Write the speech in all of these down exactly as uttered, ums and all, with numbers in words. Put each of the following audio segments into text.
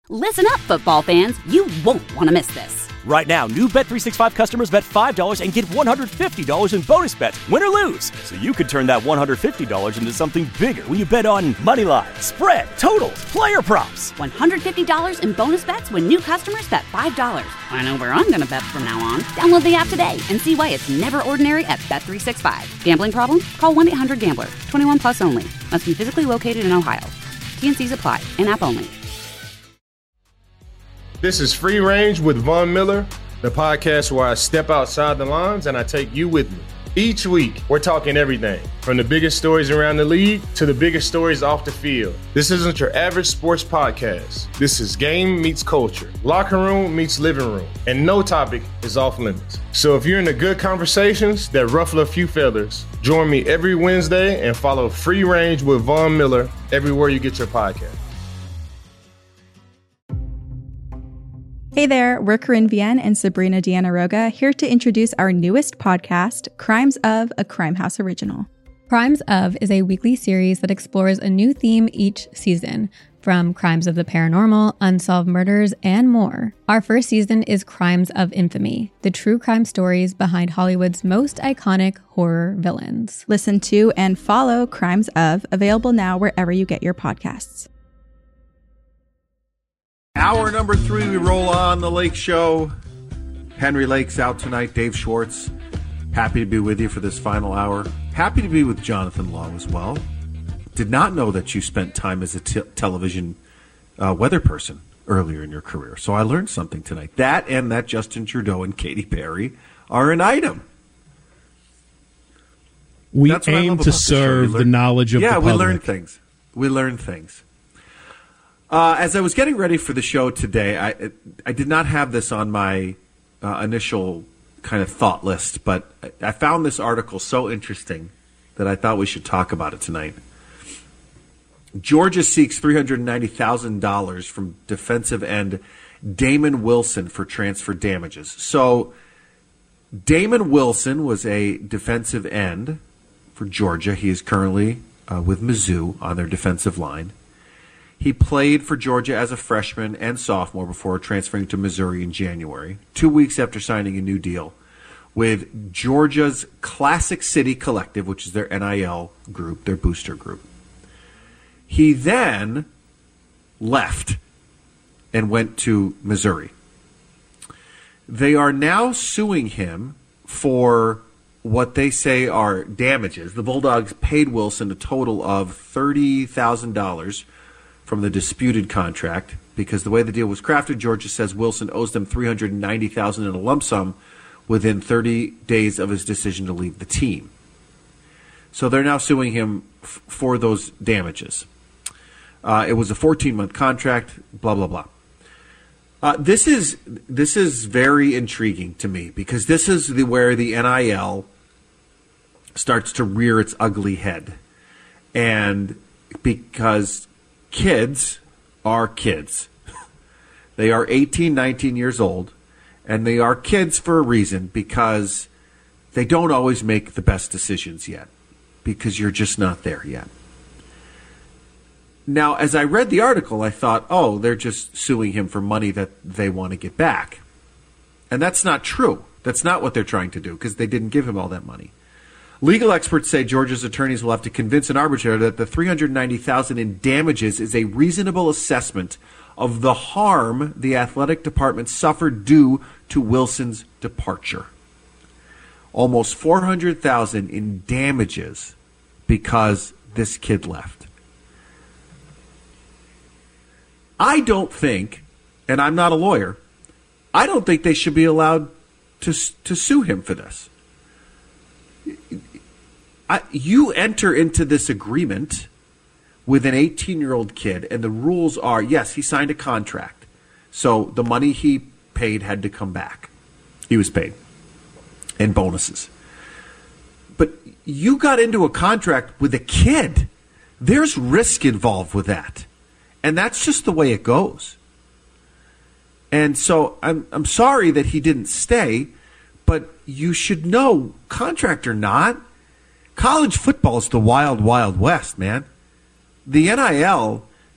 Listen up, football fans. You won't want to miss this. Right now, new Bet three sixty-five customers bet five dollars and get one hundred fifty dollars in bonus bets, win or lose. So you could turn that one hundred fifty dollars into something bigger when you bet on money line, spread, totals, player props. one hundred fifty dollars in bonus bets when new customers bet five dollars. I know where I'm going to bet from now on. Download the app today and see why it's never ordinary at Bet three sixty-five. Gambling problem? Call one eight hundred gambler. twenty-one plus only. Must be physically located in Ohio. T N Cs apply. In-app only. This is Free Range with Von Miller, the podcast where I step outside the lines and I take you with me. Each week, we're talking everything from the biggest stories around the league to the biggest stories off the field. This isn't your average sports podcast. This is game meets culture, locker room meets living room, and no topic is off limits. So if you're into good conversations that ruffle a few feathers, join me every Wednesday and follow Free Range with Von Miller everywhere you get your podcast. Hey there, we're Corinne Vienne and Sabrina Diana-Roga here to introduce our newest podcast, Crimes of, a Crime House original. Crimes of is a weekly series that explores a new theme each season, from crimes of the paranormal, unsolved murders, and more. Our first season is Crimes of Infamy, the true crime stories behind Hollywood's most iconic horror villains. Listen to and follow Crimes of, available now wherever you get your podcasts. Hour number three, we roll on the Lake Show. Henry Lake's out tonight. Dave Schwartz, happy to be with you for this final hour. Happy to be with Jonathan Law as well. Did not know that you spent time as a t- television uh, weather person earlier in your career. So I learned something tonight. That and that Justin Trudeau and Katy Perry are an item. We aim to serve the knowledge of yeah, the public. Yeah, we learn things. We learn things. Uh, as I was getting ready for the show today, I I did not have this on my uh, initial kind of thought list, but I found this article so interesting that I thought we should talk about it tonight. Georgia seeks three hundred ninety thousand dollars from defensive end Damon Wilson for transfer damages. So Damon Wilson was a defensive end for Georgia. He is currently uh, with Mizzou on their defensive line. He played for Georgia as a freshman and sophomore before transferring to Missouri in January, two weeks after signing a new deal with Georgia's Classic City Collective, which is their N I L group, their booster group. He then left and went to Missouri. They are now suing him for what they say are damages. The Bulldogs paid Wilson a total of thirty thousand dollars from the disputed contract, because the way the deal was crafted, Georgia says Wilson owes them three hundred ninety thousand dollars in a lump sum within thirty days of his decision to leave the team. So they're now suing him f- for those damages. Uh, it was a fourteen-month contract, blah, blah, blah. Uh, this is this is very intriguing to me, because this is the, where the N I L starts to rear its ugly head. And because kids are kids. They are eighteen, nineteen years old, and they are kids for a reason, because they don't always make the best decisions yet, because you're just not there yet. Now, as I read the article, I thought, oh, they're just suing him for money that they want to get back. And that's not true. That's not what they're trying to do, because they didn't give him all that money. Legal experts say Georgia's attorneys will have to convince an arbitrator that the three hundred ninety thousand dollars in damages is a reasonable assessment of the harm the athletic department suffered due to Wilson's departure. Almost four hundred thousand dollars in damages because this kid left. I don't think, and I'm not a lawyer, I don't think they should be allowed to to sue him for this. I, you enter into this agreement with an eighteen-year-old kid, and the rules are, yes, he signed a contract, so the money he paid had to come back. He was paid, and bonuses. But you got into a contract with a kid. There's risk involved with that, and that's just the way it goes. And so I'm I'm sorry that he didn't stay, but you should know, contract or not, college football is the wild, wild west, man. The N I L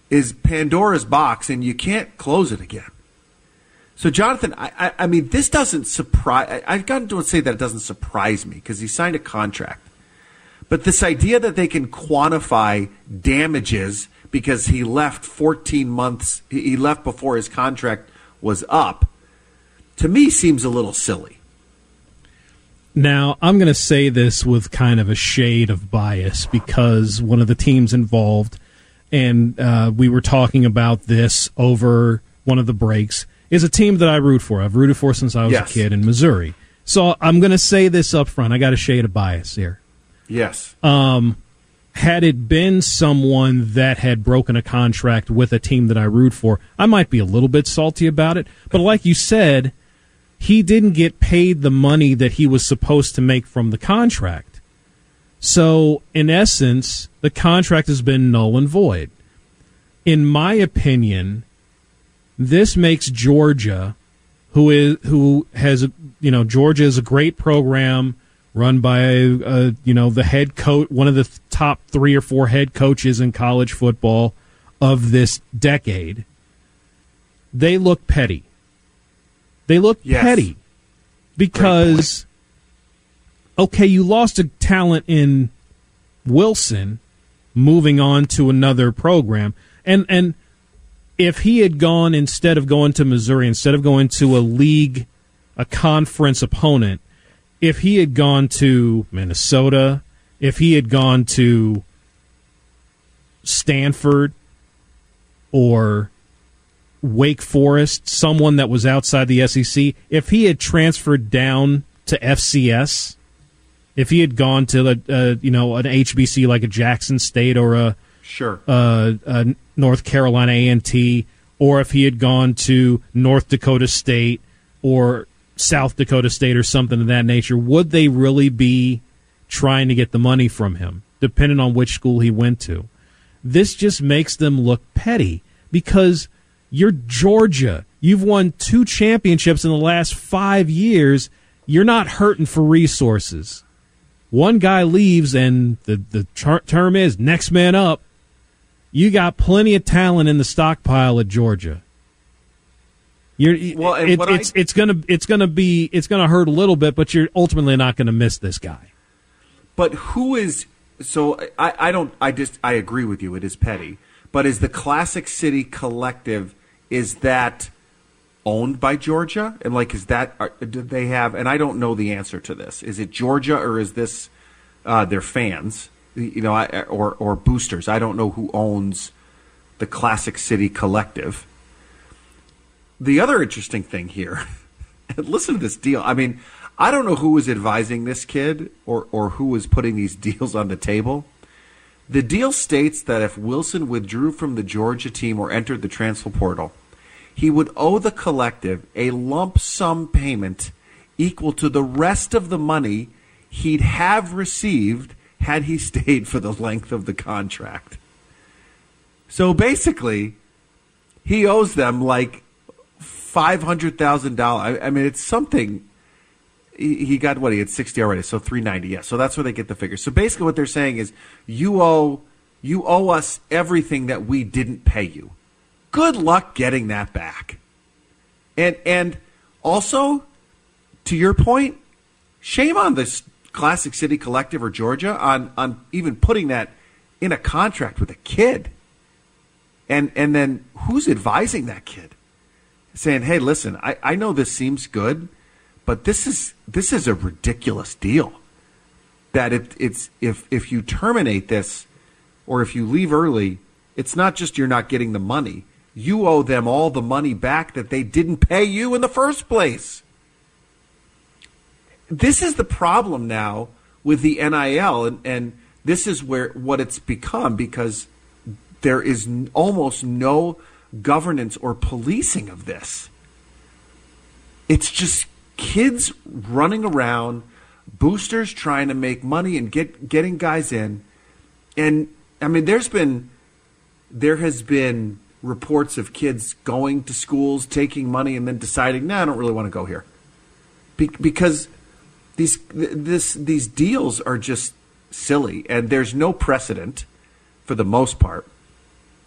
is Pandora's box, and you can't close it again. So, Jonathan, I, I, I mean, this doesn't surprise. I've got to say that it doesn't surprise me because he signed a contract. But this idea that they can quantify damages because he left fourteen months, he left before his contract was up, to me seems a little silly. Now, I'm going to say this with kind of a shade of bias because one of the teams involved, and uh, we were talking about this over one of the breaks, is a team that I root for. I've rooted for since I was yes. a kid in Missouri. So I'm going to say this up front. I got a shade of bias here. Yes. Um, had it been someone that had broken a contract with a team that I root for, I might be a little bit salty about it. But like you said, he didn't get paid the money that he was supposed to make from the contract. So, in essence, the contract has been null and void. In my opinion, this makes Georgia, who is who has you know Georgia is a great program run by uh, you know the head coach, one of the th- top three or four head coaches in college football of this decade. They look petty. They look yes. petty because, okay, you lost a talent in Wilson, moving on to another program, and and if he had gone instead of going to Missouri, instead of going to a league, a conference opponent, if he had gone to Minnesota, if he had gone to Stanford or Wake Forest, someone that was outside the S E C, if he had transferred down to F C S, if he had gone to a, a you know an H B C like a Jackson State or a sure uh, a North Carolina A and T, or if he had gone to North Dakota State or South Dakota State or something of that nature, would they really be trying to get the money from him, depending on which school he went to? This just makes them look petty because you're Georgia. You've won two championships in the last five years. You're not hurting for resources. One guy leaves, and the, the ter- term is next man up. You got plenty of talent in the stockpile at Georgia. You're, well, and it, what it's I, it's gonna it's gonna be it's gonna hurt a little bit, but you're ultimately not going to miss this guy. But who is so? I, I don't. I just I agree with you. It is petty. But is the Classic City Collective, is that owned by Georgia? And like, is that are, do they have? And I don't know the answer to this. Is it Georgia or is this uh, their fans? You know, I, or or boosters? I don't know who owns the Classic City Collective. The other interesting thing here, and listen to this deal. I mean, I don't know who was advising this kid or, or who was putting these deals on the table. The deal states that if Wilson withdrew from the Georgia team or entered the transfer portal, he would owe the collective a lump sum payment equal to the rest of the money he'd have received had he stayed for the length of the contract. So basically, he owes them like five hundred thousand dollars. I mean, it's something. He got what? He had sixty already, so three ninety. Yeah, so that's where they get the figure. So basically what they're saying is you owe you owe us everything that we didn't pay you. Good luck getting that back. And and also, to your point, shame on this Classic City Collective or Georgia on, on even putting that in a contract with a kid. And and then who's advising that kid? Saying, hey, listen, I, I know this seems good, but this is this is a ridiculous deal. That it, it's if if you terminate this or if you leave early, it's not just you're not getting the money. You owe them all the money back that they didn't pay you in the first place. This is the problem now with the N I L, and, and this is where what it's become, because there is n- almost no governance or policing of this. It's just kids running around, boosters trying to make money and get getting guys in. And I mean, there's been there has been reports of kids going to schools, taking money, and then deciding, no, nah, I don't really want to go here, Be- because these this these deals are just silly, and there's no precedent for the most part.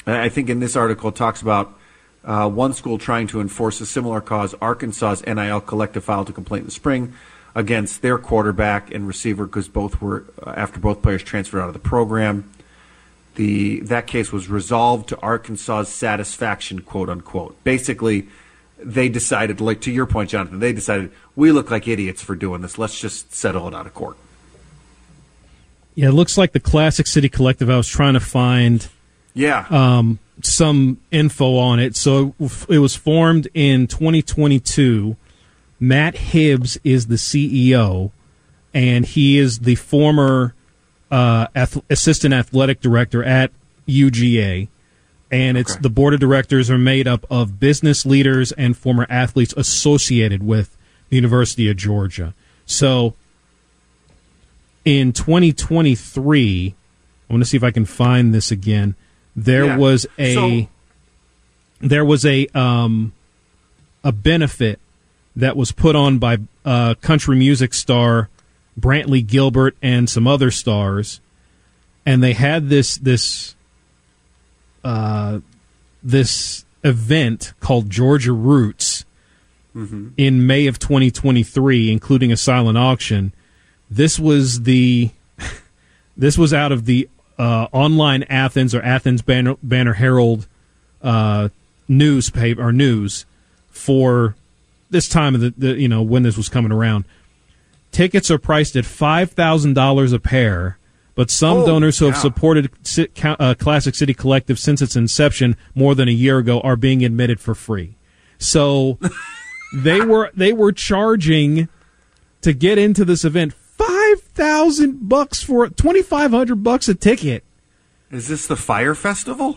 I think in this article it talks about uh, one school trying to enforce a similar cause. Arkansas's N I L collective filed a complaint in the spring against their quarterback and receiver because both were uh, after both players transferred out of the program. The that case was resolved to Arkansas's satisfaction, quote unquote. Basically, they decided, like to your point, Jonathan, they decided we look like idiots for doing this. Let's just settle it out of court. Yeah, it looks like the Classic City Collective. I was trying to find yeah um, some info on it. So it was formed in twenty twenty-two. Matt Hibbs is the C E O, and he is the former uh, ath- assistant athletic director at U G A. And it's okay. The board of directors are made up of business leaders and former athletes associated with the University of Georgia. So in twenty twenty-three, I want to see if I can find this again. There yeah. was a so, there was a um, a benefit that was put on by uh, country music star Brantley Gilbert and some other stars, and they had this this uh, this event called Georgia Roots mm-hmm. in May of twenty twenty-three, including a silent auction. This was the this was out of the uh, online Athens or Athens Banner, Banner Herald uh, newspaper or news for this time of the, the you know when this was coming around. Tickets are priced at five thousand dollars a pair, but some oh, donors who have yeah. supported uh, Classic City Collective since its inception more than a year ago are being admitted for free. So they were they were charging to get into this event five thousand bucks for twenty five hundred bucks a ticket. Is this the Fire Festival?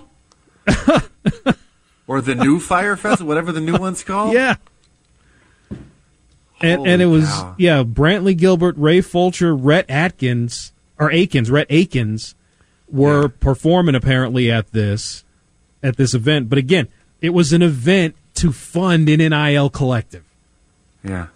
Or the new Fire Festival, whatever the new one's called? Yeah. And, and it was, cow. yeah, Brantley Gilbert, Ray Fulcher, Rhett Atkins, or Akins, Rhett Akins, were yeah. performing apparently at this, at this event. But again, it was an event to fund an N I L collective. Yeah.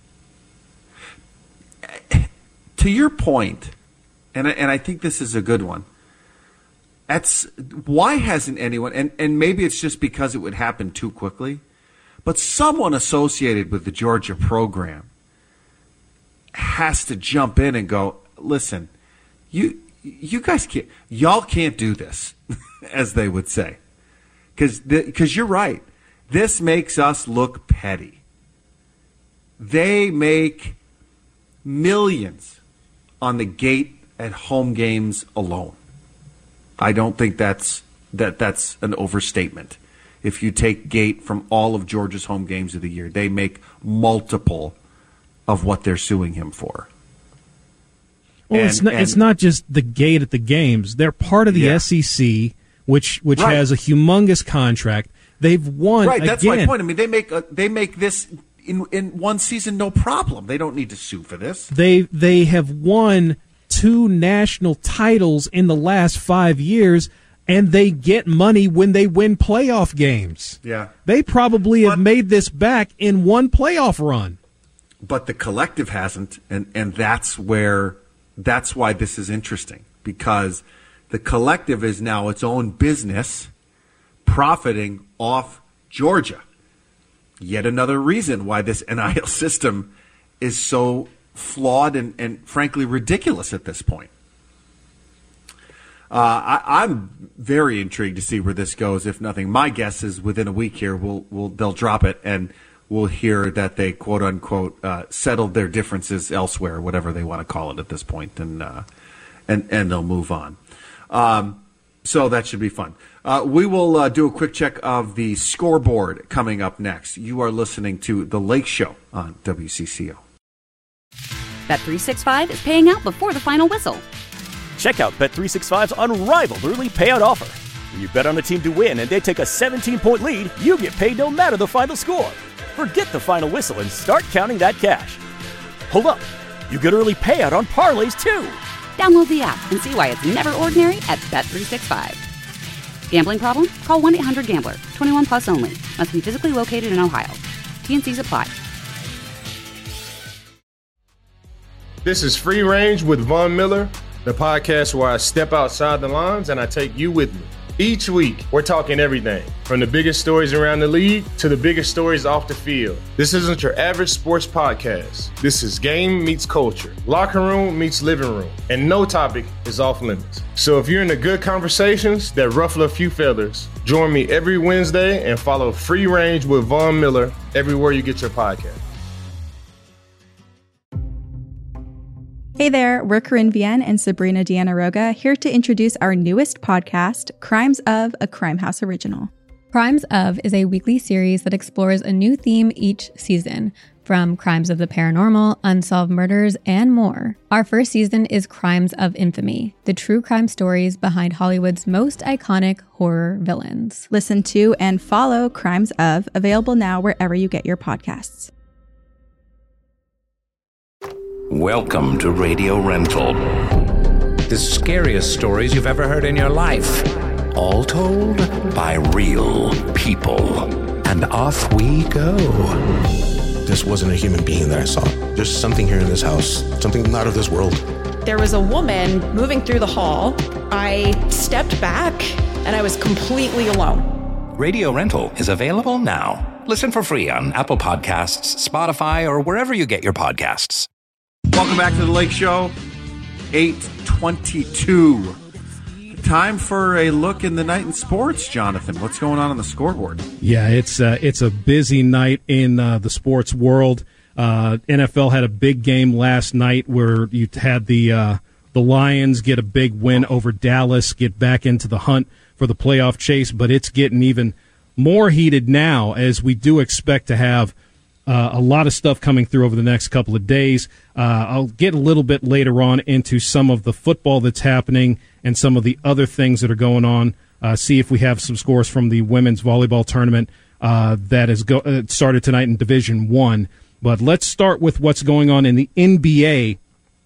To your point, and I, and I think this is a good one. That's why hasn't anyone, and, and maybe it's just because it would happen too quickly, but someone associated with the Georgia program has to jump in and go, listen, you you guys can't, y'all can't do this, as they would say, because because you're right. This makes us look petty. They make millions on the gate at home games alone. I don't think that's that that's an overstatement. If you take gate from all of Georgia's home games of the year, they make multiple of what they're suing him for. Well, and, it's not, and, it's not just the gate at the games. They're part of the yeah. S E C, which which right. has a humongous contract. They've won. Right, that's again. my point. I mean, they make a, they make this in in one season no problem. They don't need to sue for this. They they have won two national titles in the last five years. And they get money when they win playoff games. Yeah. They probably but, have made this back in one playoff run. But the collective hasn't, and, and that's where that's why this is interesting. Because the collective is now its own business profiting off Georgia. Yet another reason why this N I L system is so flawed and, and frankly ridiculous at this point. Uh, I, I'm very intrigued to see where this goes. If nothing, my guess is within a week here, we'll, we'll they'll drop it and we'll hear that they quote unquote uh, settled their differences elsewhere, whatever they want to call it at this point, and uh, and and they'll move on. Um, so that should be fun. Uh, we will uh, do a quick check of the scoreboard coming up next. You are listening to The Lake Show on W C C O. Bet three sixty-five is paying out before the final whistle. Check out Bet three sixty-five's unrivaled early payout offer. When you bet on a team to win and they take a seventeen-point lead, you get paid no matter the final score. Forget the final whistle and start counting that cash. Hold up. You get early payout on parlays, too. Download the app and see why it's never ordinary at Bet three sixty-five. Gambling problem? Call one eight hundred gambler. twenty-one plus only. Must be physically located in Ohio. T and C's apply. This is Free Range with Von Miller, the podcast where I step outside the lines and I take you with me. Each week, we're talking everything from the biggest stories around the league to the biggest stories off the field. This isn't your average sports podcast. This is game meets culture, locker room meets living room, and no topic is off limits. So if you're into good conversations that ruffle a few feathers, join me every Wednesday and follow Free Range with Von Miller everywhere you get your podcast. Hey there, we're Corinne Vienne and Sabrina Diana-Roga here to introduce our newest podcast, Crimes of, a Crime House original. Crimes of is a weekly series that explores a new theme each season, from crimes of the paranormal, unsolved murders, and more. Our first season is Crimes of Infamy, the true crime stories behind Hollywood's most iconic horror villains. Listen to and follow Crimes of, available now wherever you get your podcasts. Welcome to Radio Rental. The scariest stories you've ever heard in your life. All told by real people. And off we go. This wasn't a human being that I saw. There's something here in this house, something not of this world. There was a woman moving through the hall. I stepped back and I was completely alone. Radio Rental is available now. Listen for free on Apple Podcasts, Spotify, or wherever you get your podcasts. Welcome back to the Lake Show, eight twenty-two. Time for a look in the night in sports, Jonathan. What's going on on the scoreboard? Yeah, it's uh, it's a busy night in uh, the sports world. Uh, N F L had a big game last night where you had the uh, the Lions get a big win over Dallas, get back into the hunt for the playoff chase, but it's getting even more heated now as we do expect to have Uh, a lot of stuff coming through over the next couple of days. Uh, I'll get a little bit later on into some of the football that's happening and some of the other things that are going on. Uh, see if we have some scores from the women's volleyball tournament uh, that has go- uh, started tonight in Division One. But let's start with what's going on in the N B A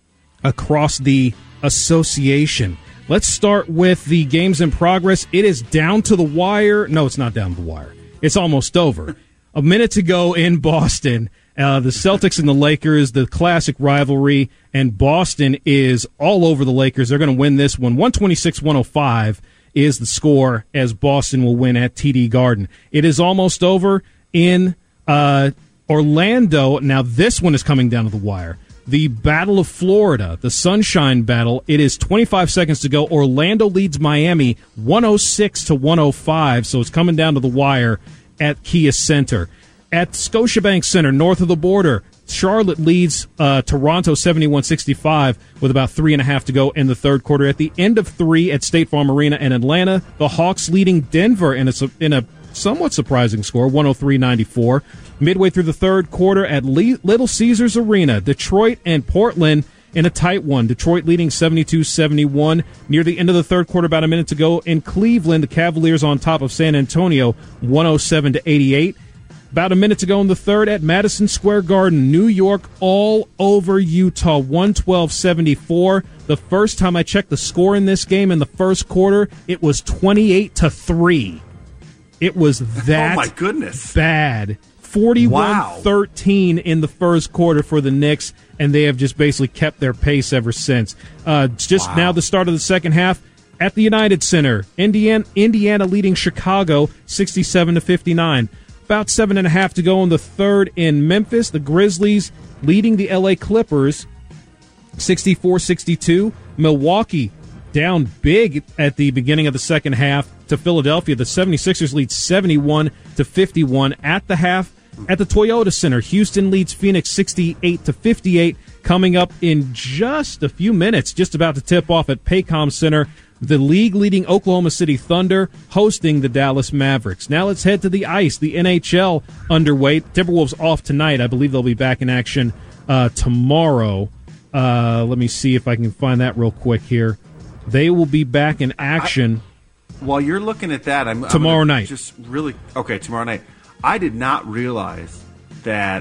across the association. Let's start with the games in progress. It is down to the wire. No, it's not down to the wire. It's almost over. A minute to go in Boston, uh, the Celtics and the Lakers, the classic rivalry, and Boston is all over the Lakers. They're going to win this one. one twenty-six one oh five is the score as Boston will win at T D Garden. It is almost over in uh, Orlando. Now this one is coming down to the wire. The Battle of Florida, the Sunshine Battle. It is twenty-five seconds to go. Orlando leads Miami one oh six to one oh five, so it's coming down to the wire at Kia Center. At Scotiabank Center, north of the border, Charlotte leads uh, Toronto seventy-one sixty-five with about three and a half to go in the third quarter. At the end of three at State Farm Arena in Atlanta, the Hawks leading Denver in a, in a somewhat surprising score, one oh three ninety-four. Midway through the third quarter at Le- Little Caesars Arena, Detroit and Portland in a tight one. Detroit leading seventy-two seventy-one. Near the end of the third quarter, about a minute to go in Cleveland, the Cavaliers on top of San Antonio, one oh seven to eighty-eight. About a minute to go in the third at Madison Square Garden, New York all over Utah, one twelve seventy-four. The first time I checked the score in this game in the first quarter, it was twenty-eight to three. It was that oh my goodness. bad. forty-one thirteen wow. in the first quarter for the Knicks, and they have just basically kept their pace ever since. Uh, just wow. now the start of the second half at the United Center. Indiana, Indiana leading Chicago sixty-seven to fifty-nine. About seven and a half to go in the third in Memphis. The Grizzlies leading the L A Clippers sixty-four sixty-two. Milwaukee down big at the beginning of the second half to Philadelphia. The seventy-sixers lead seventy-one to fifty-one at the half. At the Toyota Center, Houston leads Phoenix sixty-eight to fifty-eight. Coming up in just a few minutes, just about to tip off at Paycom Center, the league-leading Oklahoma City Thunder hosting the Dallas Mavericks. Now let's head to the ice. The N H L underway. Timberwolves off tonight. I believe they'll be back in action uh, tomorrow. Uh, let me see if I can find that real quick here. They will be back in action. I, while you're looking at that, I'm tomorrow I'm night. Just really okay. Tomorrow night. I did not realize that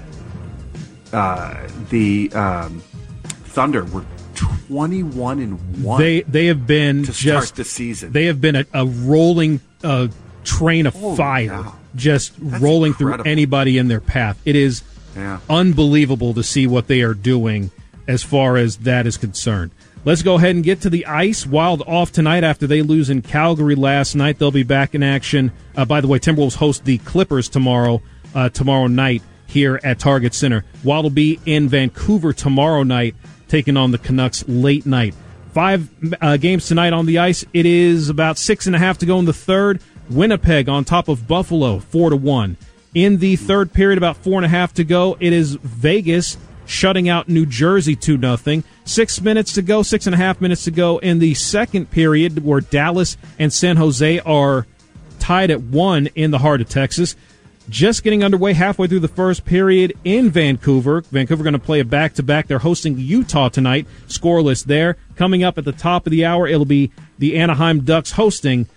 uh, the um, Thunder were twenty-one and one. They they have been to just start the season. They have been a, a rolling uh, train of Holy fire, cow. just That's rolling incredible. through anybody in their path. It is yeah. unbelievable to see what they are doing as far as that is concerned. Let's go ahead and get to the ice. Wild off tonight after they lose in Calgary last night. They'll be back in action. Uh, by the way, Timberwolves host the Clippers tomorrow, uh, tomorrow night here at Target Center. Wild will be in Vancouver tomorrow night, taking on the Canucks late night. Five uh, games tonight on the ice. It is about six and a half to go in the third. Winnipeg on top of Buffalo, four to one. In the third period, about four and a half to go. It is Vegas shutting out New Jersey two nothing. Six minutes to go, six and a half minutes to go in the second period, where Dallas and San Jose are tied at one in the heart of Texas. Just getting underway halfway through the first period in Vancouver. Vancouver going to play a back-to-back. They're hosting Utah tonight. Scoreless there. Coming up at the top of the hour, it'll be the Anaheim Ducks hosting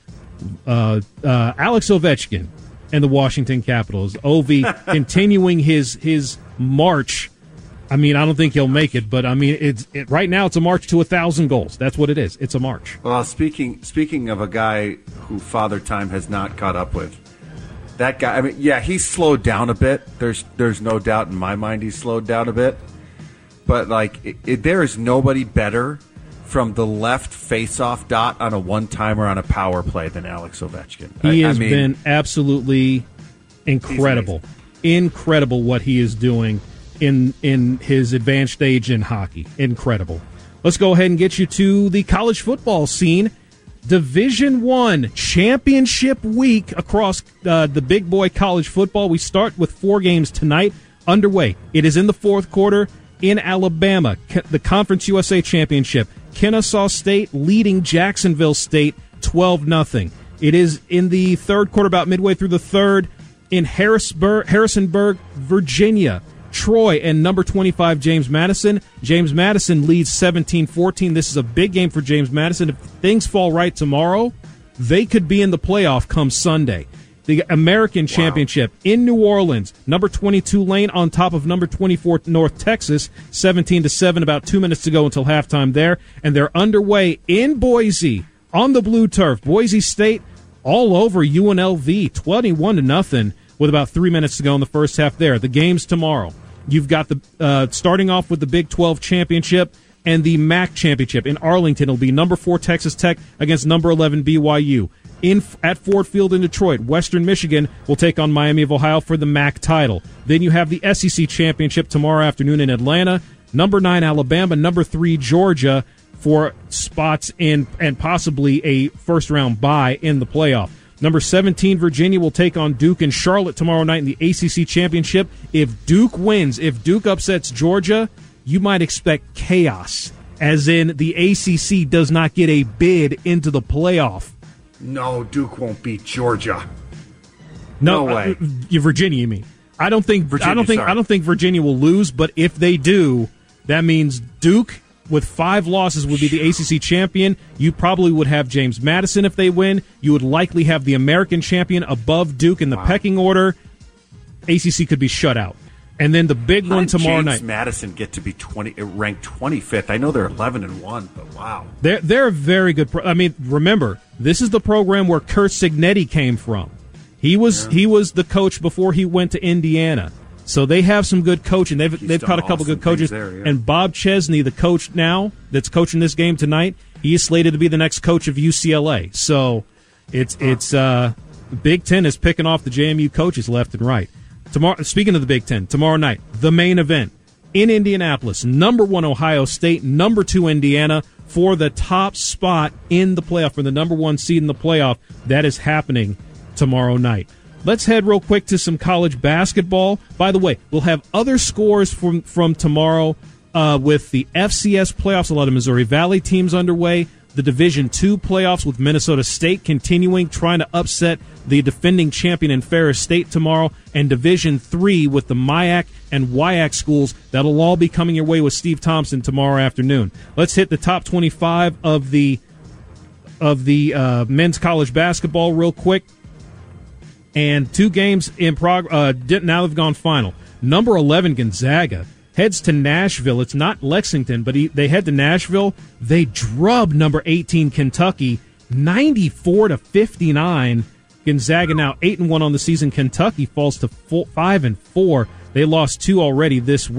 uh, uh, Alex Ovechkin and the Washington Capitals. Ovi continuing his his march. I mean, I don't think he'll make it, but I mean, it's it, right now it's a march to a thousand goals. That's what it is. It's a march. Well, speaking speaking of a guy who Father Time has not caught up with, that guy. I mean, yeah, he's slowed down a bit. There's there's no doubt in my mind he's slowed down a bit. But like, it, it, there is nobody better from the left face-off dot on a one-timer on a power play than Alex Ovechkin. He I, has I mean, been absolutely incredible, incredible what he is doing in in his advanced stage in hockey. Incredible. Let's go ahead and get you to the college football scene. Division One championship week across uh, the big boy college football. We start with four games tonight underway. It is in the fourth quarter in Alabama, the Conference U S A Championship. Kennesaw State leading Jacksonville State twelve nothing. It is in the third quarter, about midway through the third, in Harrisburg, Harrisonburg, Virginia. Troy and number twenty-five, James Madison. James Madison leads seventeen fourteen. This is a big game for James Madison. If things fall right tomorrow, they could be in the playoff come Sunday. The American wow. Championship in New Orleans. Number twenty-two, Lane on top of number twenty-four, North Texas. seventeen to seven, about two minutes to go until halftime there. And they're underway in Boise on the blue turf. Boise State all over U N L V, twenty-one to nothing. With about three minutes to go in the first half there. The game's tomorrow. You've got the uh, starting off with the Big twelve championship and the M A C championship. In Arlington, it'll be number four Texas Tech against number eleven B Y U. In At Ford Field in Detroit, Western Michigan will take on Miami of Ohio for the M A C title. Then you have the S E C championship tomorrow afternoon in Atlanta. Number nine Alabama, number three Georgia for spots in and possibly a first-round bye in the playoff. Number seventeen, Virginia will take on Duke and Charlotte tomorrow night in the A C C Championship. If Duke wins, if Duke upsets Georgia, you might expect chaos, as in the A C C does not get a bid into the playoff. No, Duke won't beat Georgia. No, no way. Uh, Virginia, you mean? I don't think. Virginia, I don't think. sorry. I don't think Virginia will lose. But if they do, that means Duke, with five losses, would be the A C C champion. You probably would have James Madison if they win. You would likely have the American champion above Duke in the wow. pecking order. A C C could be shut out. And then the big How one did tomorrow James night. Madison get to be twenty, ranked twenty-fifth. I know they're eleven and one, but wow. They're, they're a very good pro- I mean, remember, this is the program where Kurt Signetti came from. He was yeah. he was the coach before he went to Indiana. So they have some good coaching. They've He's they've caught a couple awesome good coaches. there, yeah. And Bob Chesney, the coach now that's coaching this game tonight, he is slated to be the next coach of U C L A. So it's huh. it's uh, Big Ten is picking off the J M U coaches left and right. Tomorrow, speaking of the Big Ten, tomorrow night the main event in Indianapolis. Number one Ohio State, number two Indiana for the top spot in the playoff, for the number one seed in the playoff. That is happening tomorrow night. Let's head real quick to some college basketball. By the way, we'll have other scores from, from tomorrow uh, with the F C S playoffs. A lot of Missouri Valley teams underway. The Division two playoffs with Minnesota State continuing, trying to upset the defending champion in Ferris State tomorrow. And Division three with the M I A C and W I A C schools. That'll all be coming your way with Steve Thompson tomorrow afternoon. Let's hit the top twenty-five of the, of the uh, men's college basketball real quick. And two games in prog- uh, now have gone final. Number eleven, Gonzaga, heads to Nashville. It's not Lexington, but he, they head to Nashville. They drub number eighteen, Kentucky, ninety-four to fifty-nine. Gonzaga now eight and one on the season. Kentucky falls to four, five and four. They lost two already this week.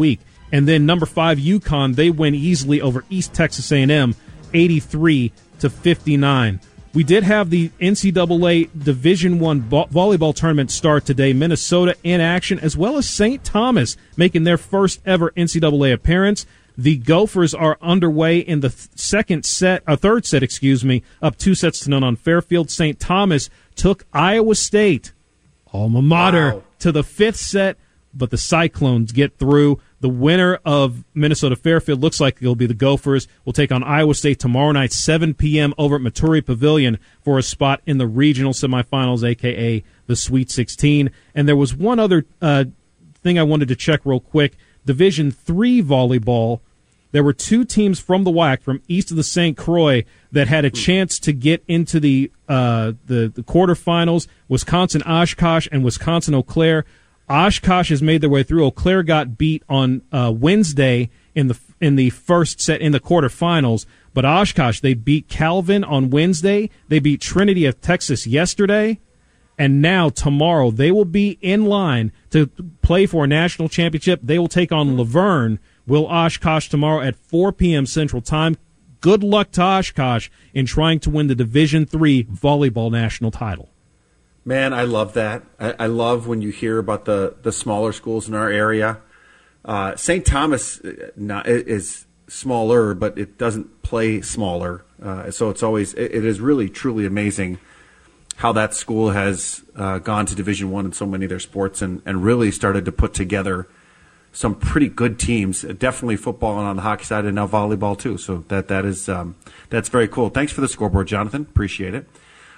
And then number five, UConn, they win easily over East Texas A and M, eighty-three to fifty-nine. We did have the N C double A Division One vo- volleyball tournament start today. Minnesota in action, as well as Saint Thomas making their first ever N C double A appearance. The Gophers are underway in the th- second set, a uh, third set, excuse me, up two sets to none on Fairfield. Saint Thomas took Iowa State, alma mater, wow. to the fifth set, but the Cyclones get through. The winner of Minnesota Fairfield looks like it'll be the Gophers. Will take on Iowa State tomorrow night, seven p.m. over at Maturi Pavilion for a spot in the regional semifinals, a k a the Sweet sixteen. And there was one other uh, thing I wanted to check real quick. Division three volleyball, there were two teams from the W A C, from east of the Saint Croix, that had a chance to get into the uh, the, the quarterfinals, Wisconsin Oshkosh and Wisconsin Eau Claire. Oshkosh has made their way through. Eau Claire got beat on uh, Wednesday in the in the first set in the quarterfinals, but Oshkosh, they beat Calvin on Wednesday. They beat Trinity of Texas yesterday, and now tomorrow they will be in line to play for a national championship. They will take on Laverne. Will Oshkosh tomorrow at four p.m. Central Time. Good luck to Oshkosh in trying to win the Division three volleyball national title. Man, I love that. I, I love when you hear about the, the smaller schools in our area. Uh, Saint Thomas not, is smaller, but it doesn't play smaller. Uh, so it's always it, it is really truly amazing how that school has uh, gone to Division One in so many of their sports and, and really started to put together some pretty good teams. Definitely football and on the hockey side, and now volleyball too. So that that is um, that's very cool. Thanks for the scoreboard, Jonathan. Appreciate it.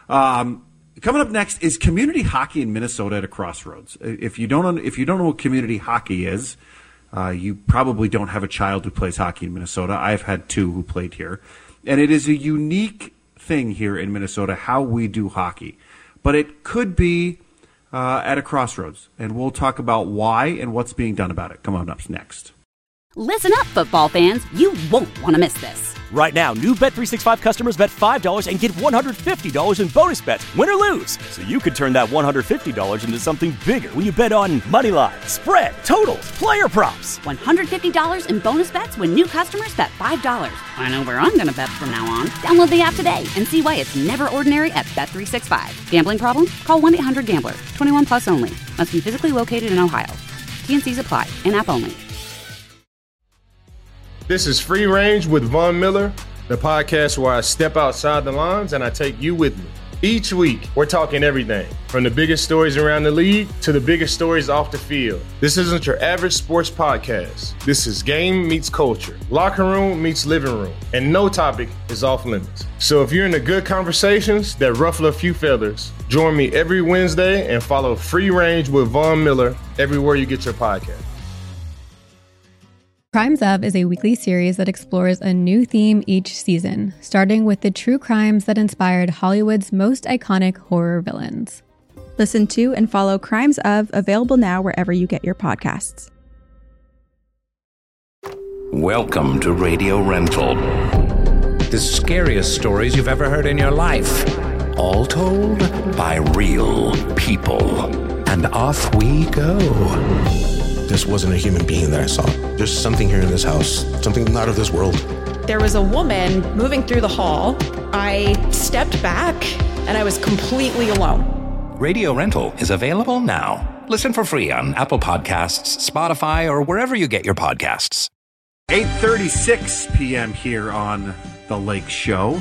Um, Coming up next is community hockey in Minnesota at a crossroads. If you don't, if you don't know what community hockey is, uh, you probably don't have a child who plays hockey in Minnesota. I've had two who played here, and it is a unique thing here in Minnesota how we do hockey. But it could be uh, at a crossroads, and we'll talk about why and what's being done about it. Come on up next. Listen up, football fans. You won't want to miss this. Right now, new Bet three sixty-five customers bet five dollars and get one hundred fifty dollars in bonus bets, win or lose. So you could turn that one hundred fifty dollars into something bigger when you bet on money line, spread, totals, player props. one hundred fifty dollars in bonus bets when new customers bet five dollars. I know where I'm going to bet from now on. Download the app today and see why it's never ordinary at Bet three sixty-five. Gambling problem? Call one eight hundred gambler. twenty-one plus only. Must be physically located in Ohio. T and C's apply. In-app only. This is Free Range with Von Miller, the podcast where I step outside the lines and I take you with me. Each week, we're talking everything from the biggest stories around the league to the biggest stories off the field. This isn't your average sports podcast. This is game meets culture, locker room meets living room, and no topic is off limits. So if you're into good conversations that ruffle a few feathers, join me every Wednesday and follow Free Range with Von Miller everywhere you get your podcast. Crimes Of is a weekly series that explores a new theme each season, starting with the true crimes that inspired Hollywood's most iconic horror villains. Listen to and follow Crimes Of, available now wherever you get your podcasts. Welcome to Radio Rental. The scariest stories you've ever heard in your life. All told by real people. And off we go. This wasn't a human being that I saw. There's something here in this house, something not of this world. There was a woman moving through the hall. I stepped back and I was completely alone. Radio Rental is available now. Listen for free on Apple Podcasts, Spotify, or wherever you get your podcasts. eight thirty-six p.m. here on The Lake Show.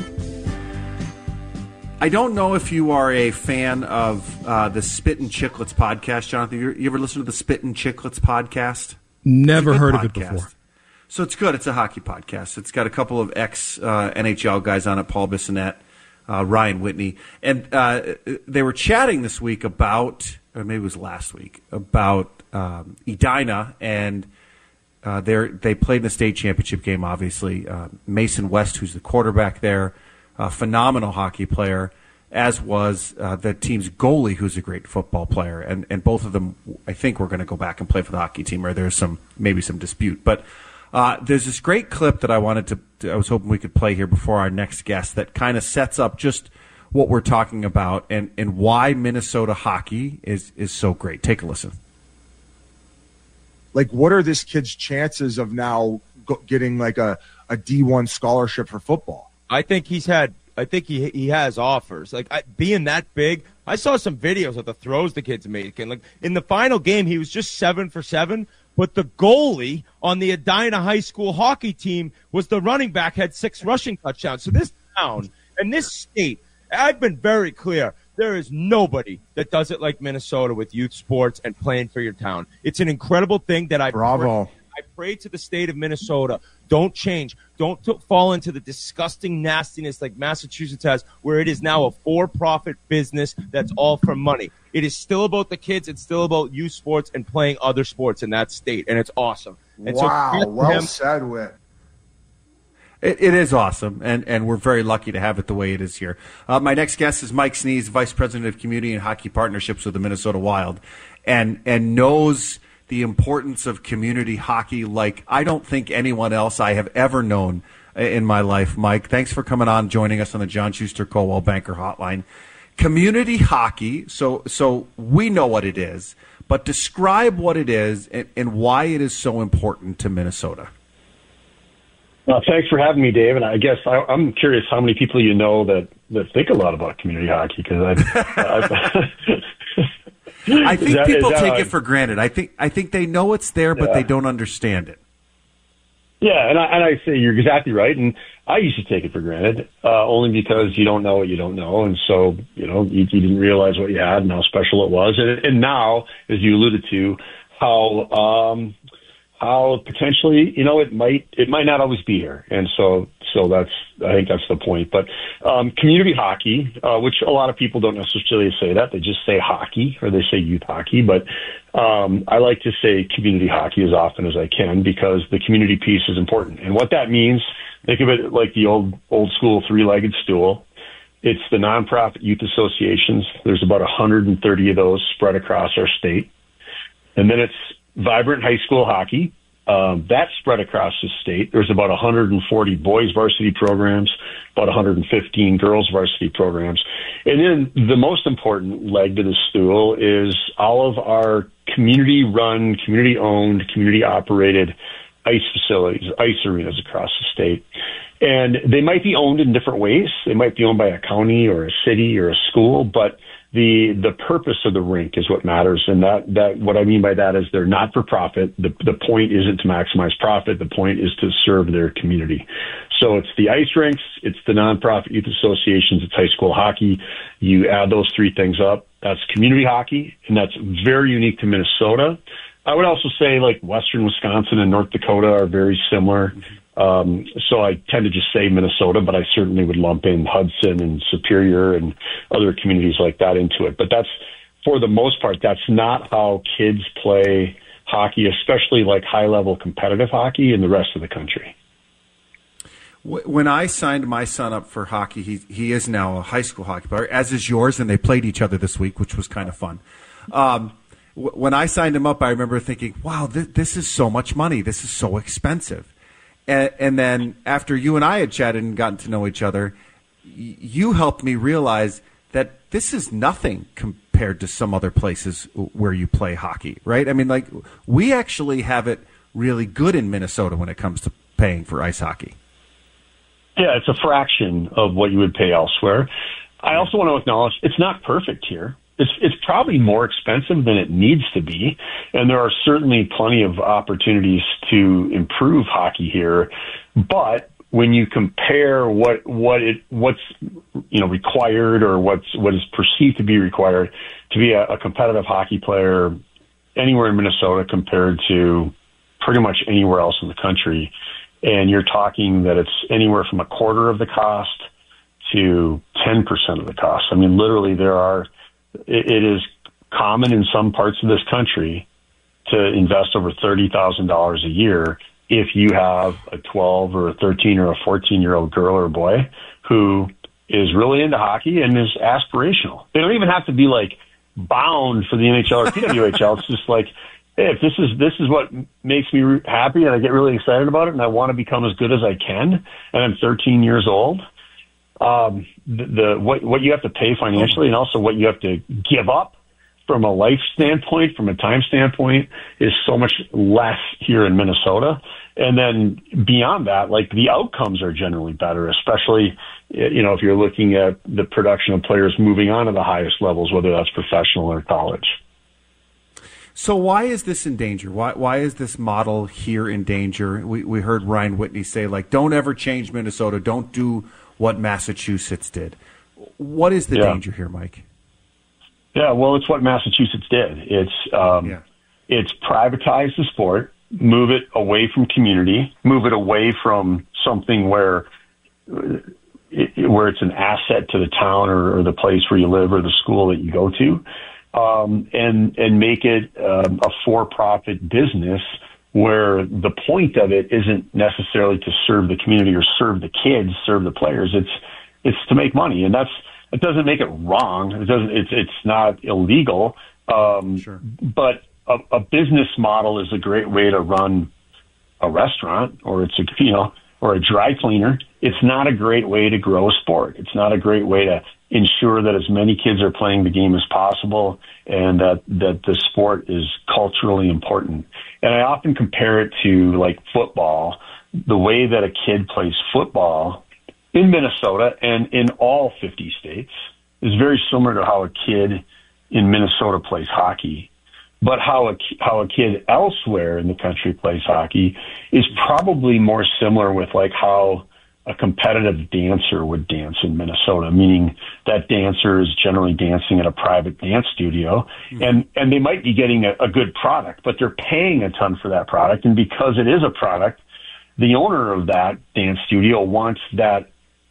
I don't know if you are a fan of uh, the Spittin' Chicklets podcast, Jonathan. You, you ever listen to the Spittin' Chicklets podcast? Never heard podcast. of it before. So it's good. It's a hockey podcast. It's got a couple of ex-N H L uh, guys on it, Paul Bissonnette, uh, Ryan Whitney. And uh, they were chatting this week about, or maybe it was last week, about um, Edina. And uh, they played in the state championship game, obviously. Uh, Mason West, who's the quarterback there, a phenomenal hockey player, as was uh, the team's goalie, who's a great football player. And, and both of them, I think, were going to go back and play for the hockey team, or there's some maybe some dispute. But uh, there's this great clip that I wanted to, to, I was hoping we could play here before our next guest that kind of sets up just what we're talking about and, and why Minnesota hockey is, is so great. Take a listen. like, what are this kid's chances of now go- getting like a, a D one scholarship for football? I think he's had, I think he he has offers. Like, I, being that big, I saw some videos of the throws the kid's making. Like, in the final game, he was just seven for seven, but the goalie on the Edina High School hockey team was the running back, had six rushing touchdowns. So this town and this state, I've been very clear, there is nobody that does it like Minnesota with youth sports and playing for your town. It's an incredible thing that I Bravo. Pray, I pray to the state of Minnesota, don't change. Don't t- fall into the disgusting nastiness like Massachusetts has, where it is now a for-profit business that's all for money. It is still about the kids. It's still about youth sports and playing other sports in that state, and it's awesome. And wow, so well him, said, Whit. It, it is awesome, and, and we're very lucky to have it the way it is here. Uh, my next guest is Mike Sneeze, Vice President of Community and Hockey Partnerships with the Minnesota Wild, and and knows the importance of community hockey like I don't think anyone else I have ever known in my life. Mike, thanks for coming on, joining us on the John Schuster Coldwell Banker Hotline. Community hockey, so so we know what it is, but describe what it is and, and why it is so important to Minnesota. Well, thanks for having me, Dave. And I guess I, I'm curious how many people you know that, that think a lot about community hockey. Because I, I think that, people that, take uh, it for granted. I think I think they know it's there, but yeah. they don't understand it. Yeah, and I, and I say you're exactly right. And I used to take it for granted, uh, only because you don't know what you don't know. And so, you know, you, you didn't realize what you had and how special it was. And, and now, as you alluded to, how um, how potentially, you know, it might it might not always be here. And so so that's I think that's the point. But um, community hockey, uh, which a lot of people don't necessarily say that. They just say hockey or they say youth hockey. But um, I like to say community hockey as often as I can because the community piece is important. And what that means, think of it like the old old school three-legged stool. It's the nonprofit youth associations. There's about one hundred thirty of those spread across our state. And then it's vibrant high school hockey. Um, that's spread across the state. There's about one hundred forty boys varsity programs, about one hundred fifteen girls varsity programs. And then the most important leg to the stool is all of our community-run, community-owned, community-operated ice facilities, ice arenas across the state. And they might be owned in different ways. They might be owned by a county or a city or a school, but the the purpose of the rink is what matters. And that, that what I mean by that is they're not for profit. The, the point isn't to maximize profit. The point is to serve their community. So it's the ice rinks, it's the nonprofit youth associations, it's high school hockey. You add those three things up, that's community hockey, and that's very unique to Minnesota. I would also say like Western Wisconsin and North Dakota are very similar. Um, so I tend to just say Minnesota, but I certainly would lump in Hudson and Superior and other communities like that into it. But that's, for the most part, that's not how kids play hockey, especially like high-level competitive hockey in the rest of the country. When I signed my son up for hockey, he he is now a high school hockey player, as is yours, and they played each other this week, which was kind of fun. Um, when I signed him up, I remember thinking, wow, th- this is so much money. This is so expensive. And, and then after you and I had chatted and gotten to know each other, y- you helped me realize that this is nothing compared to some other places where you play hockey, right? I mean, like, we actually have it really good in Minnesota when it comes to paying for ice hockey. Yeah, it's a fraction of what you would pay elsewhere. I also want to acknowledge it's not perfect here. It's it's probably more expensive than it needs to be, and there are certainly plenty of opportunities to improve hockey here. But when you compare what what it what's you know required or what's what is perceived to be required to be a, a competitive hockey player anywhere in Minnesota compared to pretty much anywhere else in the country, and you're talking that it's anywhere from a quarter of the cost to ten percent of the cost. I mean, literally, there are. It is common in some parts of this country to invest over thirty thousand dollars a year if you have a twelve or a thirteen or a fourteen-year-old girl or boy who is really into hockey and is aspirational. They don't even have to be, like, bound for the N H L or P W H L. It's just like, hey, if this is this is what makes me happy and I get really excited about it and I want to become as good as I can and I'm thirteen years old, Um, the, the what what you have to pay financially and also what you have to give up from a life standpoint, from a time standpoint, is so much less here in Minnesota. And then beyond that, like the outcomes are generally better, especially, you know, if you're looking at the production of players moving on to the highest levels, whether that's professional or college. So why is this in danger? Why why is this model here in danger? We we heard Ryan Whitney say, like, don't ever change Minnesota. Don't do what Massachusetts did. What is the yeah. danger here, Mike? Yeah, well, it's what Massachusetts did. It's um, yeah. it's privatize the sport, move it away from community, move it away from something where it, where it's an asset to the town or, or the place where you live or the school that you go to. Um, and, and make it um, a for-profit business where the point of it isn't necessarily to serve the community or serve the kids, serve the players. It's, it's to make money. And that's, it doesn't make it wrong. It doesn't, it's, it's not illegal. Um, sure. But a, a business model is a great way to run a restaurant, or it's a, you know, or a dry cleaner. It's not a great way to grow a sport. It's not a great way to ensure that as many kids are playing the game as possible and that, that the sport is culturally important. And I often compare it to like football. The way that a kid plays football in Minnesota and in all fifty states is very similar to how a kid in Minnesota plays hockey. But how a, how a kid elsewhere in the country plays hockey is probably more similar with like how a competitive dancer would dance in Minnesota, meaning that dancer is generally dancing at a private dance studio, mm-hmm. and, and they might be getting a, a good product, but they're paying a ton for that product. And because it is a product, the owner of that dance studio wants that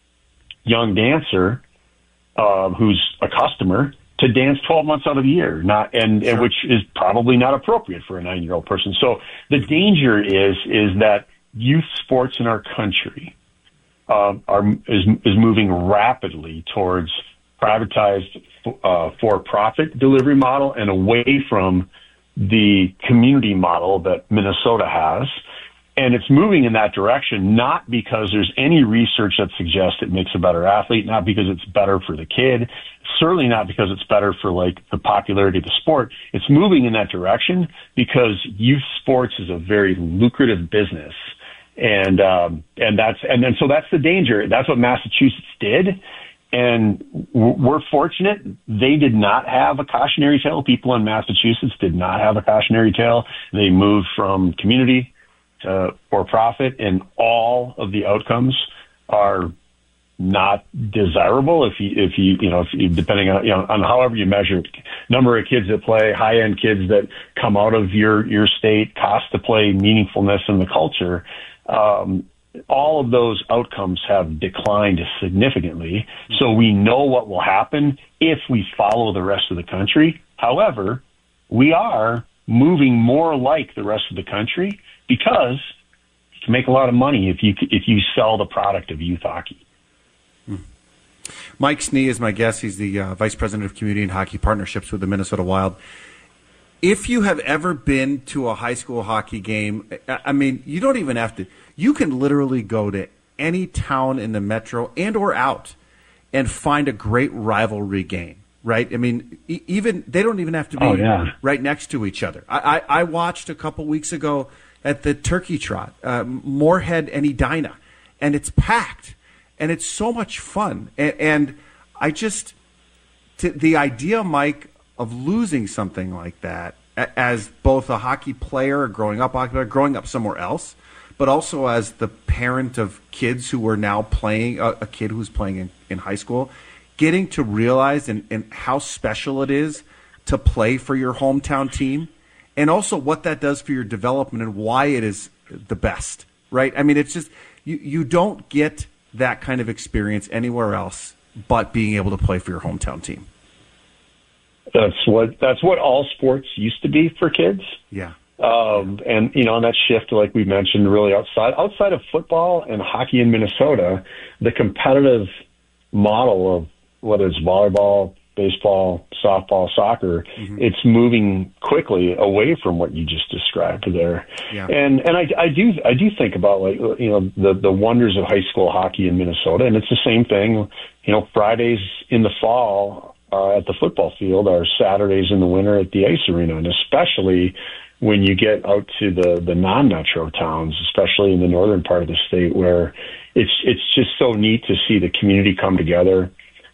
young dancer, uh, who's a customer, to dance twelve months out of the year, not, and, sure. and which is probably not appropriate for a nine-year-old person. So the danger is, is that youth sports in our country, Uh, are is is moving rapidly towards privatized uh, for-profit delivery model and away from the community model that Minnesota has. And it's moving in that direction, not because there's any research that suggests it makes a better athlete, not because it's better for the kid, certainly not because it's better for like the popularity of the sport. It's moving in that direction because youth sports is a very lucrative business. And, um, and that's, and then, so that's the danger. That's what Massachusetts did. And we're fortunate they did not have a cautionary tale. People in Massachusetts did not have a cautionary tale. They moved from community to for profit, and all of the outcomes are not desirable if you, if you, you know, if you, depending on, you know, on however you measure it. Number of kids that play, high end kids that come out of your, your state, cost to play, meaningfulness in the culture. Um, all of those outcomes have declined significantly. So we know what will happen if we follow the rest of the country. However, we are moving more like the rest of the country because you can make a lot of money if you, if you sell the product of youth hockey. Mike Snee is my guest. He's the uh, Vice President of Community and Hockey Partnerships with the Minnesota Wild. If you have ever been to a high school hockey game, I mean, you don't even have to. You can literally go to any town in the metro and or out and find a great rivalry game, right? I mean, e- even they don't even have to be oh, yeah. right next to each other. I, I, I watched a couple weeks ago at the Turkey Trot, uh, Moorhead and Edina, and it's packed. And it's so much fun. And, and I just, t- the idea, Mike, of losing something like that a- as both a hockey player, growing up hockey player, growing up somewhere else, but also as the parent of kids who are now playing, uh, a kid who's playing in, in high school, getting to realize and, and how special it is to play for your hometown team, and also what that does for your development and why it is the best, right? I mean, it's just, you, you don't get that kind of experience anywhere else but being able to play for your hometown team. That's what that's what all sports used to be for kids. Yeah. Um, and, you know, and that shift, like we mentioned, really outside outside of football and hockey in Minnesota, the competitive model of whether it's volleyball, baseball, softball, soccer, mm-hmm. it's moving quickly away from what you just described there. Yeah. And and I, I do I do think about, like, you know, the the wonders of high school hockey in Minnesota, and it's the same thing. You know, Fridays in the fall uh, at the football field are Saturdays in the winter at the ice arena, and especially when you get out to the, the non-metro towns, especially in the northern part of the state, where it's it's just so neat to see the community come together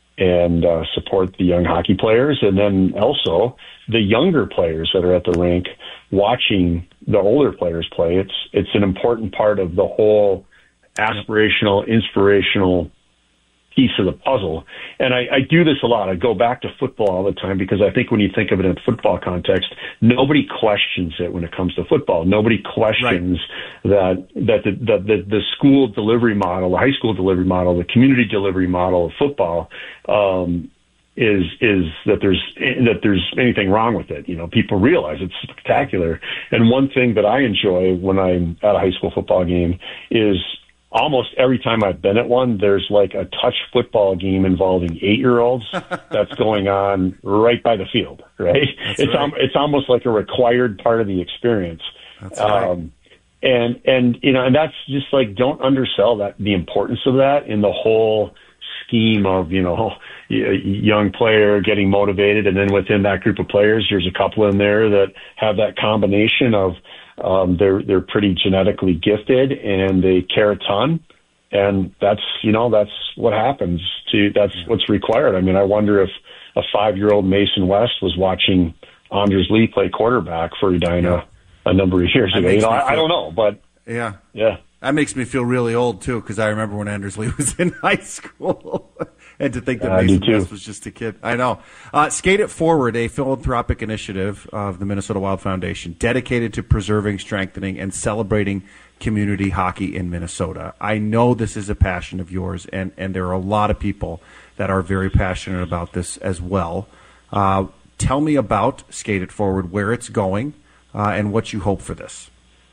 and uh, support the young hockey players, and then also the younger players that are at the rink watching the older players play. It's it's an important part of the whole aspirational, inspirational piece of the puzzle. And I, I do this a lot. I go back to football all the time because I think when you think of it in football context, nobody questions it when it comes to football. Nobody questions right. that that the, the, the, the school delivery model, the high school delivery model, the community delivery model of football um, is is that there's that there's anything wrong with it. You know, people realize it's spectacular. And one thing that I enjoy when I'm at a high school football game is almost every time I've been at one, there's like a touch football game involving eight-year-olds that's going on right by the field, right? That's it's right. Um, it's almost like a required part of the experience. That's right. Um, and, and, you know, and that's just like, don't undersell that, the importance of that in the whole scheme of, you know, young player getting motivated. And then within that group of players, there's a couple in there that have that combination of, Um, they're they're pretty genetically gifted and they care a ton, and that's you know that's what happens to that's what's required. I mean, I wonder if a five-year-old Mason West was watching Anders Lee play quarterback for Edina yeah. a number of years that ago. You know, feel, I, I don't know, but yeah, yeah, that makes me feel really old too because I remember when Anders Lee was in high school. And to think that uh, Mason West was just a kid. I know. Uh, Skate It Forward, a philanthropic initiative of the Minnesota Wild Foundation dedicated to preserving, strengthening, and celebrating community hockey in Minnesota. I know this is a passion of yours, and, and there are a lot of people that are very passionate about this as well. Uh, tell me about Skate It Forward, where it's going, uh, and what you hope for this.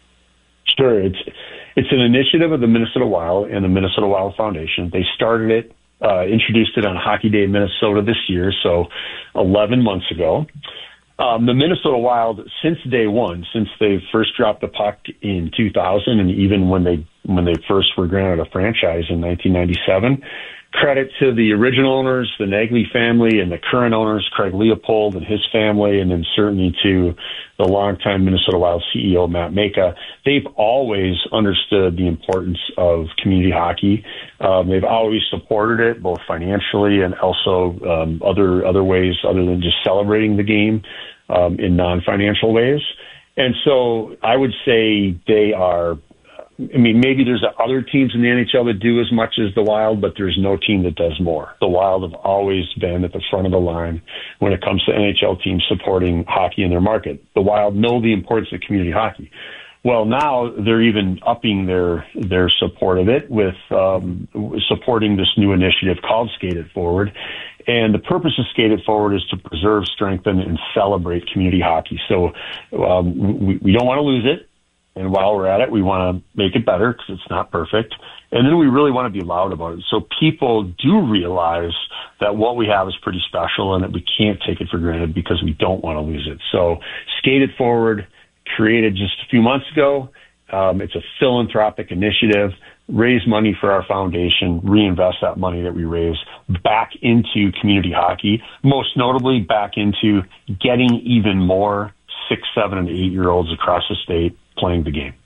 Sure. It's, it's an initiative of the Minnesota Wild and the Minnesota Wild Foundation. They started it Uh, introduced it on Hockey Day in Minnesota this year, so eleven months ago. Um, the Minnesota Wild, since day one, since they first dropped the puck in two thousand, and even when they when they first were granted a franchise in nineteen ninety-seven, credit to the original owners, the Nagley family, and the current owners, Craig Leopold and his family, and then certainly to the longtime Minnesota Wild C E O, Matt Maka. They've always understood the importance of community hockey. Um, they've always supported it, both financially and also um, other other ways other than just celebrating the game um, in non-financial ways. And so I would say they are I mean, maybe there's other teams in the N H L that do as much as the Wild, but there's no team that does more. The Wild have always been at the front of the line when it comes to N H L teams supporting hockey in their market. The Wild know the importance of community hockey. Well, now they're even upping their their support of it with um, supporting this new initiative called Skate It Forward. And the purpose of Skate It Forward is to preserve, strengthen, and celebrate community hockey. So um, we, we don't want to lose it. And while we're at it, we want to make it better because it's not perfect. And then we really want to be loud about it. So people do realize that what we have is pretty special and that we can't take it for granted because we don't want to lose it. So Skate It Forward, created just a few months ago. Um, it's a philanthropic initiative. Raise money for our foundation, reinvest that money that we raise back into community hockey, most notably back into getting even more six, seven, and eight-year-olds across the state playing the game.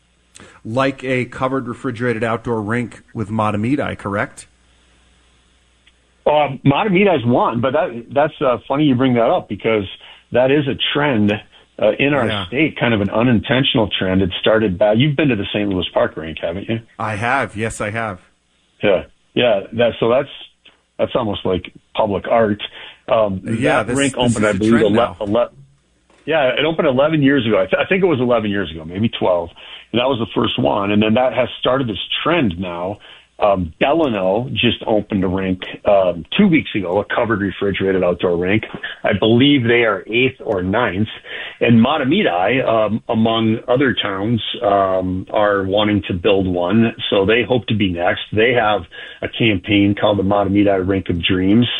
Like a covered refrigerated outdoor rink with Mahtomedi, correct? Um, Mahtomedi's one, but that, that's uh, funny you bring that up because that is a trend uh, in our yeah. state, kind of an unintentional trend. It started back. You've been to the Saint Louis Park rink, haven't you? I have. Yes, I have. Yeah, yeah. That so that's that's almost like public art. Um, yeah, that this, rink this opened, I believe, ele- ele- yeah, it opened eleven years ago. I, th- I think it was eleven years ago, maybe twelve. And that was the first one. And then that has started this trend now. Um, Delano just opened a rink um, two weeks ago, a covered refrigerated outdoor rink. I believe they are eighth or ninth. And Mahtomedi, um, among other towns, um, are wanting to build one. So they hope to be next. They have a campaign called the Mahtomedi Rink of Dreams.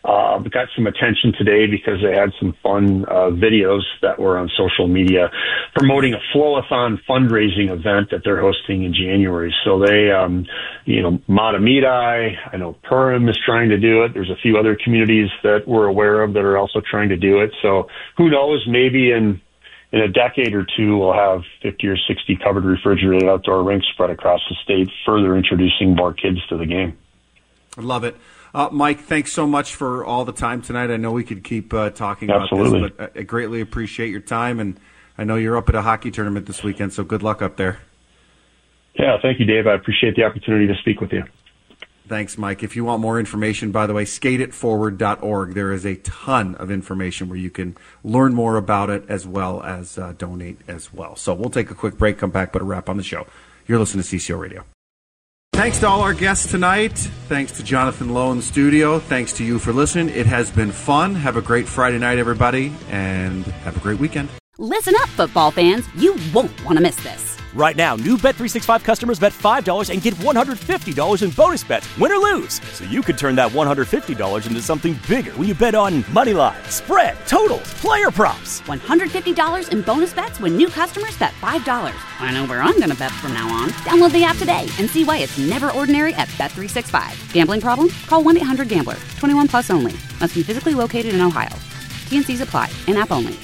uh, got some attention today because they had some fun uh, videos that were on social media promoting a Flow-a-thon fundraising event that they're hosting in January. So they, um, you know, Matamidi, I know Purim is trying to do it. There's a few other communities that we're aware of that are also trying to do it. So who knows, maybe in in a decade or two, we'll have fifty or sixty covered refrigerated outdoor rinks spread across the state, further introducing more kids to the game. I love it. Uh, Mike, thanks so much for all the time tonight. I know we could keep uh, talking Absolutely. about this, but I greatly appreciate your time, and I know you're up at a hockey tournament this weekend, so good luck up there. Yeah, thank you, Dave. I appreciate the opportunity to speak with you. Thanks, Mike. If you want more information, by the way, skate it forward dot org. There is a ton of information where you can learn more about it as well as uh, donate as well. So we'll take a quick break, come back, put a wrap on the show. You're listening to C C O Radio. Thanks to all our guests tonight. Thanks to Jonathan Lowe in the studio. Thanks to you for listening. It has been fun. Have a great Friday night, everybody, and have a great weekend. Listen up, football fans. You won't want to miss this. Right now, new Bet three sixty-five customers bet five dollars and get one hundred fifty dollars in bonus bets, win or lose. So you could turn that one hundred fifty dollars into something bigger when you bet on money line, spread, totals, player props. one hundred fifty dollars in bonus bets when new customers bet five dollars. I know where I'm going to bet from now on. Download the app today and see why it's never ordinary at Bet three sixty-five. Gambling problem? Call one eight hundred gambler. twenty-one plus only. Must be physically located in Ohio. T N Cs apply. In-app only.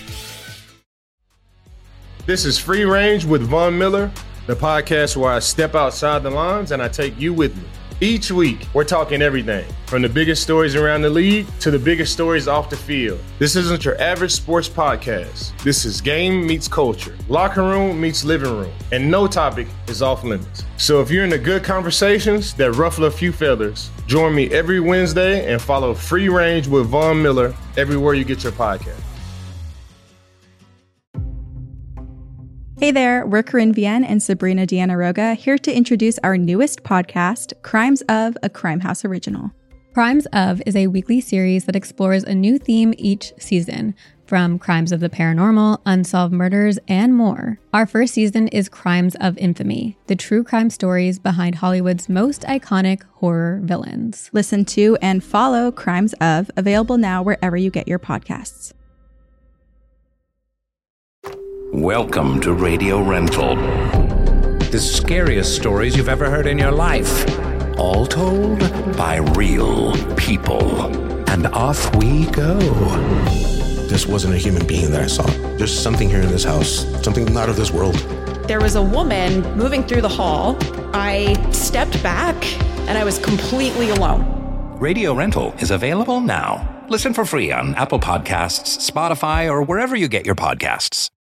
This is Free Range with Von Miller, the podcast where I step outside the lines and I take you with me. Each week, we're talking everything from the biggest stories around the league to the biggest stories off the field. This isn't your average sports podcast. This is game meets culture, locker room meets living room, and no topic is off limits. So if you're into good conversations that ruffle a few feathers, join me every Wednesday and follow Free Range with Von Miller everywhere you get your podcast. Hey there, we're Corinne Vienne and Sabrina Diana-Roga here to introduce our newest podcast, Crimes of, a Crime House original. Crimes of is a weekly series that explores a new theme each season, from crimes of the paranormal, unsolved murders, and more. Our first season is Crimes of Infamy, the true crime stories behind Hollywood's most iconic horror villains. Listen to and follow Crimes of, available now wherever you get your podcasts. Welcome to Radio Rental. The scariest stories you've ever heard in your life. All told by real people. And off we go. This wasn't a human being that I saw. There's something here in this house, something not of this world. There was a woman moving through the hall. I stepped back and I was completely alone. Radio Rental is available now. Listen for free on Apple Podcasts, Spotify, or wherever you get your podcasts.